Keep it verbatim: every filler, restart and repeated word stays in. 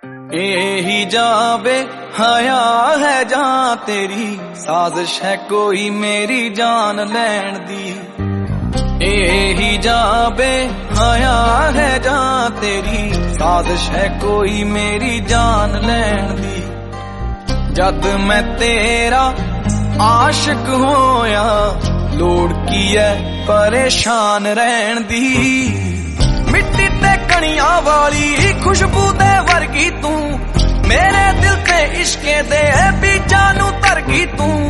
यही जावे हया है जां तेरी, साजिश है कोई मेरी जान लैण दी। यही जावे हया है जां तेरी, साजिश है कोई मेरी जान लैण दी। जद मैं तेरा आशिक होया, लोड़ की है परेशान रहन दी। मिट्टी ते कणियां वाली खुशबू दे वर्गी तू, मेरे दिल ते इश्के दे बीजां नू धरगी तू।